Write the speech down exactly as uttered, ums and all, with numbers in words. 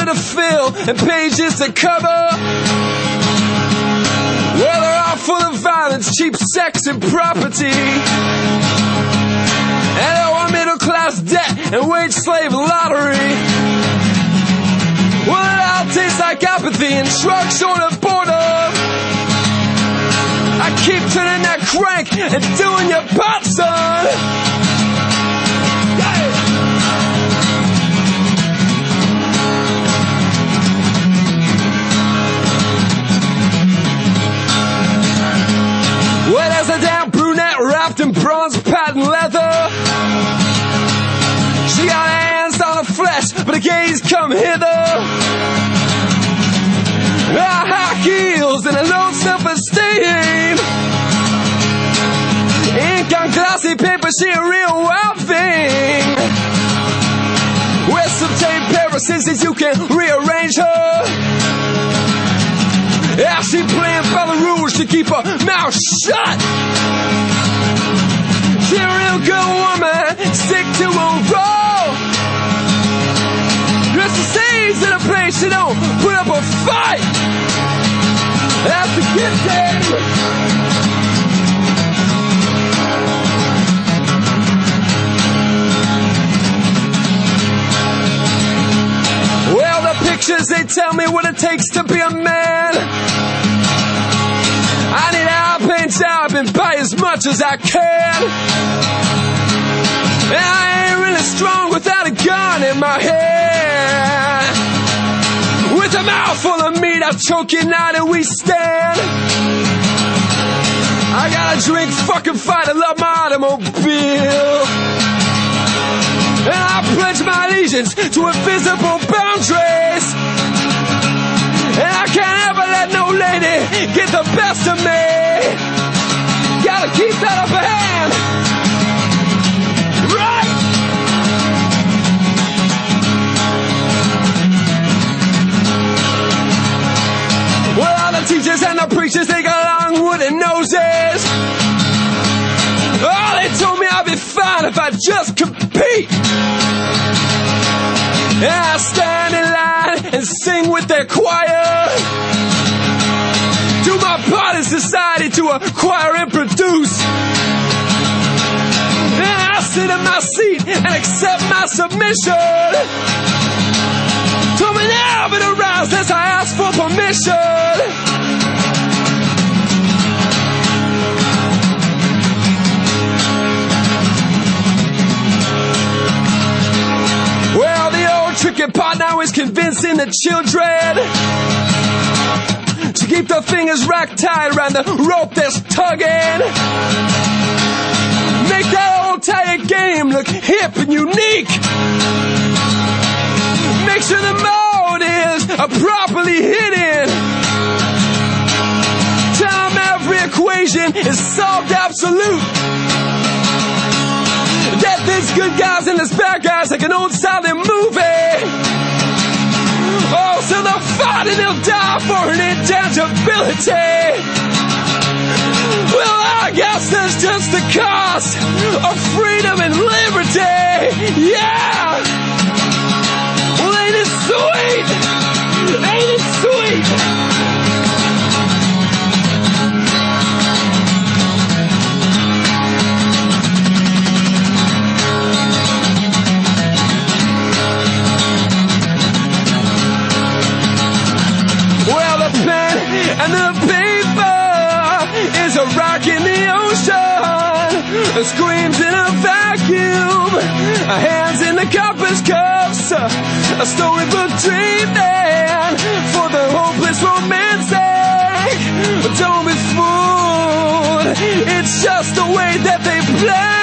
to fill and pages to cover. Well, they're all full of violence, cheap sex and property. And our middle class debt and wage slave lottery. Well, it all tastes like apathy and shrug short of boredom. I keep turning that crank and doing your part, son. Hey! Well, there's a damn brunette wrapped in bronze patent leather. She got her hands on her flesh, but her gaze come hither. Her high heels and a low self-esteem. Ink on glossy paper, she a real wild thing. With some tape pair of scissors, you can rearrange her. Yeah, she playing by the rules to keep her mouth shut. She a real good woman, stick to her role. Just she stays in a place, she don't put up a fight. That's the good thing. Well, the pictures, they tell me what it takes to be a man. I need a high paying job and buy as much as I can. And I ain't really strong without a gun in my hand. With a mouthful of meat, I'll choke you now that we stand. I gotta drink, fucking fight, I love my automobile. And I pledge my allegiance to invisible boundaries. And I can't ever let no lady get the best of me. Gotta keep that upper hand. Right? Well, all the teachers and the preachers, they got long wooden noses. Oh, they told me I'd be fine if I just compete. And I stand in line and sing with their choir. Do my part in society to acquire and produce. And I sit in my seat and accept my submission. Told me now but arouse as I ask for permission. Well, the old tricky part now is convincing the children to keep their fingers racked tight around the rope that's tugging. Make that old tired game look hip and unique. Make sure the motives are properly hidden. Tell them every equation is solved absolute. That there's good guys and there's bad guys like an old silent movie. Oh, so they'll fight and they'll die for an intangibility. Well, I guess there's just the cost of freedom and liberty. Yeah! Well, ain't it sweet? Ain't it sweet? And the paper is a rock in the ocean, screams in a vacuum, hands in the compass cuffs, a storybook dreaming for the hopeless romantic. But don't be fooled, it's just the way that they play.